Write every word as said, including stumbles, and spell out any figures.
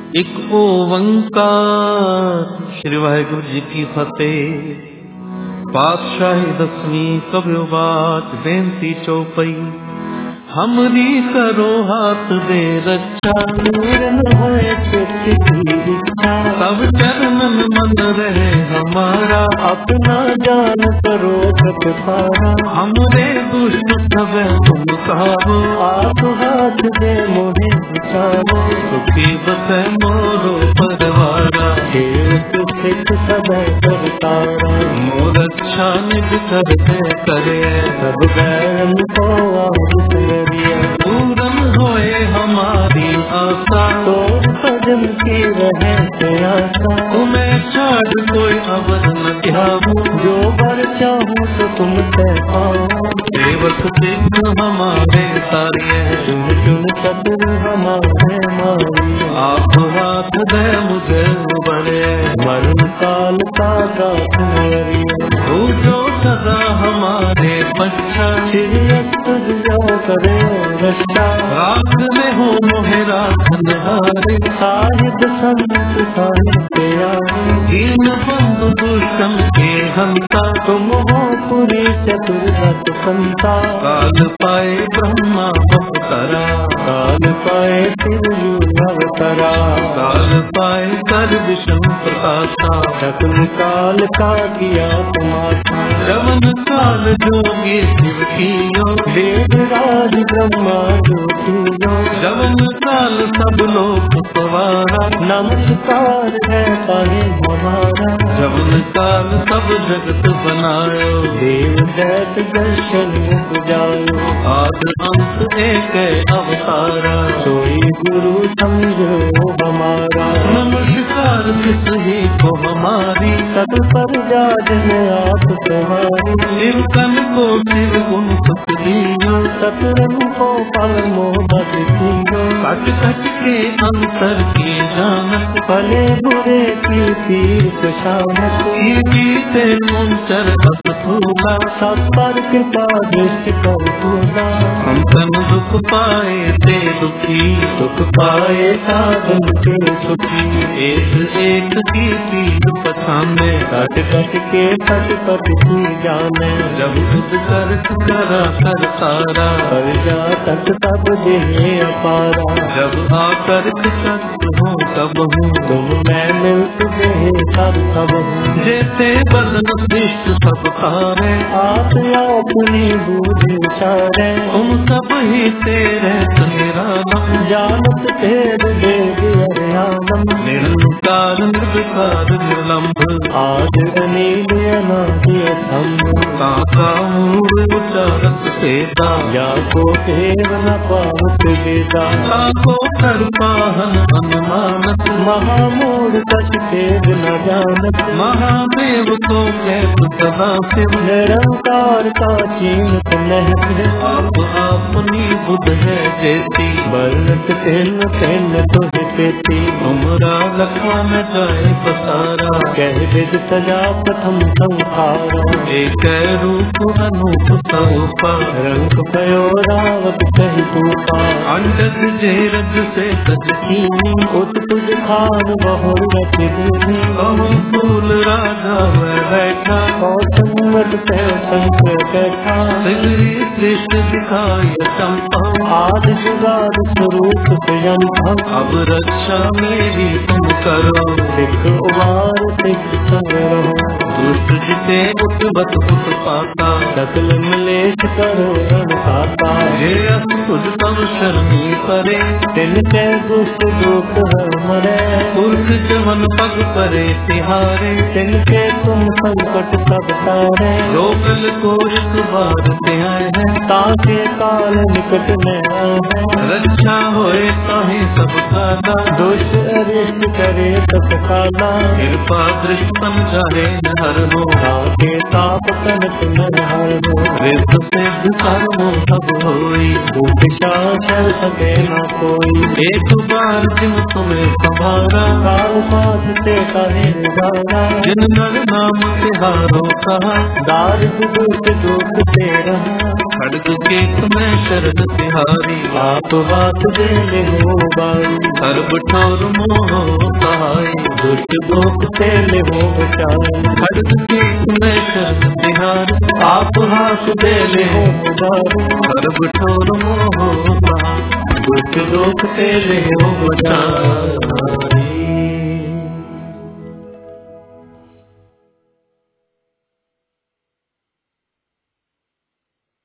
एक ओंकार। श्री वाहिगुरु जी की फतेह। पातशाही दसवीं कव्यो बात बेनती चौपई। हमरी करो हाथ दे रक्षा, सब चरणन मन रहे हमारा, अपना जान करो प्रतिपारा। हमरे दुष्ट सब तुम कहो, आप हाथ दे मोहे विचारो। सुखी बसे मोरो परवारा, सिख सब करतारा। मोर अच्छा निज कर दे करे, सब बैरन को आहुत पूरन होए हमारी आशा। तो भजन की रहे आशा, तुम्हें छाड़ कोई अवध न ध्याऊं। जो बर चाहूं तो तुमसे पाऊं। सेवक सिद्ध हमारे सारे, चुन चुन सतुर हमारे मारी। आप हाथ दे मुझे बड़े, मरण काल का गाथ हो जो सदा हमारे बच्चा। करे रक्षा, राख में हो मोहे राखन हारे। साहिब संत साहित्या, दीन बंधु दुष्टम के हंता। तुम हो पुरी चतुर्दश संता, काल पाए ब्रह्मा अवतरा। काल पाए शिवयु अवतरा, काल पाए कर विष्णु प्रकाशा। सकल काल का किया तमाशा, जवन काल जोगी शिव कियो। वेद राज ब्रह्मा ज्योतियो, जवन काल सब लोक सवारा। नमस्कार है पाहे हमारा, जवन काल सब जगत बनायो। देव दैत दर्शन पुजायो, आद अंत एक अवतारा। सोई गुरु समझो हमारा, नमस्कार किस ही को हमारी। सत पर जाज में आप तुम्हारी। शिव कन को शिव गुण सुख दियो, सतरन को पल मोहब्बत दियो। कट कट के अंतर की जानत, भले बुरे की तीर्थ शानत। बीते मुंचर अस फूला, सब पर कृपा दृष्टि कर फूला। हम तन दुख पाए ते दुखी, सुख पाए साधन के सुखी। एक एक की पीर पछाने, कट कट के पट पट की जाने। जब खुद कर करा कर तारा, कर जा तक तब देहे अपारा। जब आकर तक हो तब हूँ, तुम मैं मिल तुझे सब सब हूँ। जैसे बदन दृष्ट सब तारे, आप अपनी बूझ विचारे। तुम सब ही तेरे निरालम, जानत तेर देव हरियाणम। निरंकार निर्विकार निर्लंब, आज अनिल अनादि अथम्भ। काका मूल उच्चारत सेता, या को देव न पावत वेदा। काको कर पाहन अनुमानत, महामूढ़ कछ देव न जानत। महादेव को कहत सदा शिव, निरंकार का चीनत नहीं। आप अपनी बुध है जेती, बरनत तेन तेन तुझ पेती। तुमरा लखा न जाए पसारा, कह विद सजा प्रथम संहारा। एक रूप अनूप स्वरूपा, रंग भयो रावत कहि तूपा। अंडज जे रज से सज कीनी, उत तुझ खान बहुर रति दूनी। बहु फूल राजा में बैठा, कौसमट पे शंकर बैठा। सिगरी कृष्ण दिखाय चंपा, आदि जुगाद स्वरूप स्वयं। अब रक्षा मेरी तुम करो, सिख उबार सिख संग रहो। दुष्ट जिते उत्पत उत्पाता, सकल मलेश करो रण खाता। जे अस तुझ तब शरणी परे, तिनके दुष्ट दुख हर मरे। पुरख जवन पग परे तिहारे, तिनके तुम संकट सब तारे। रोकल को एक बार त्याय है, ताके काल निकट में है। रक्षा होए ताहि सब काला, दुष्ट अरिष्ट करे तप काला। कृपा दृष्टि समझाए न हर हो, ताके ताप कनक न हर हो। रिद्ध सिद्ध कर्मो सब होई, उपशा चल सके न कोई। एक बार जिन तुम्हें संभारा, काल पास से कहे निवारा। जिन नर नाम तिहारो कहा, दारिद्र दुष्ट दुख से रहा। खड्ग के तुम्हें शरण तिहारी, आप हाथ दे ले हो बारी, सर्ब ठौर मोह सहाय, दुष्ट दोख से ले हो बचाई, खड्ग के तुम्हें शरण तिहारी, आप हाथ दे ले हो बारी, सर्ब ठौर मोह सहाय, दुष्ट दोख से ले हो बचाई।